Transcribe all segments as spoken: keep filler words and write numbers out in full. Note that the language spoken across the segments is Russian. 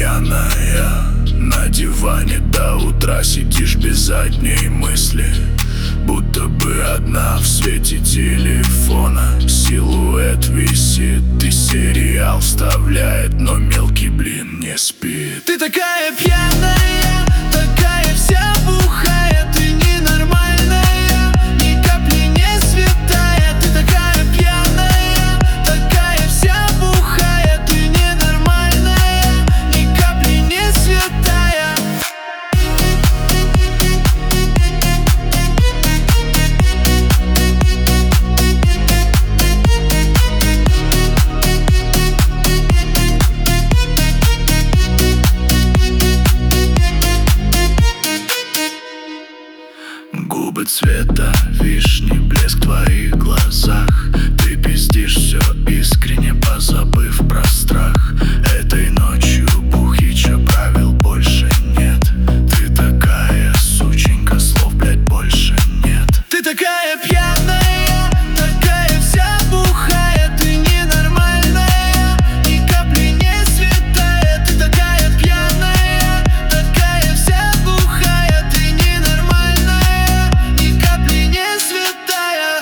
пьяная, на диване до утра сидишь без задней мысли, будто бы одна в свете телефона. Силуэт висит, и сериал вставляет, но мелкий блин не спит. Ты такая пьяная, такая вся бухая, ты ненормальная, ни капли не святая. Ты такая пьяная, такая вся бухая, ты ненормальная, ни капли не святая. Губы цвета вишни, блеск в твоих глазах. Ты пиздишь все искренне, позабыв про страх. Этой ночью бухича, правил больше нет. Ты такая сученька, слов, блять, больше нет. Ты такая пьяная, такая вся бухая, ты ненормальная, ни капли не святая. Ты такая пьяная, такая вся бухая, ты ненормальная, ни капли не святая.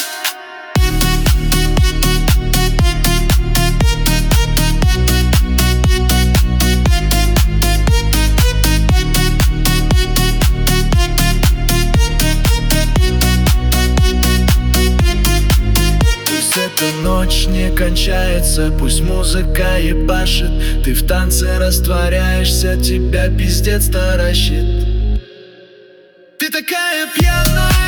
Пусть эта ночь не кончается, пусть музыка ебашит. Ты в танце растворяешься, тебя пиздец таращит. Ты такая пьяная.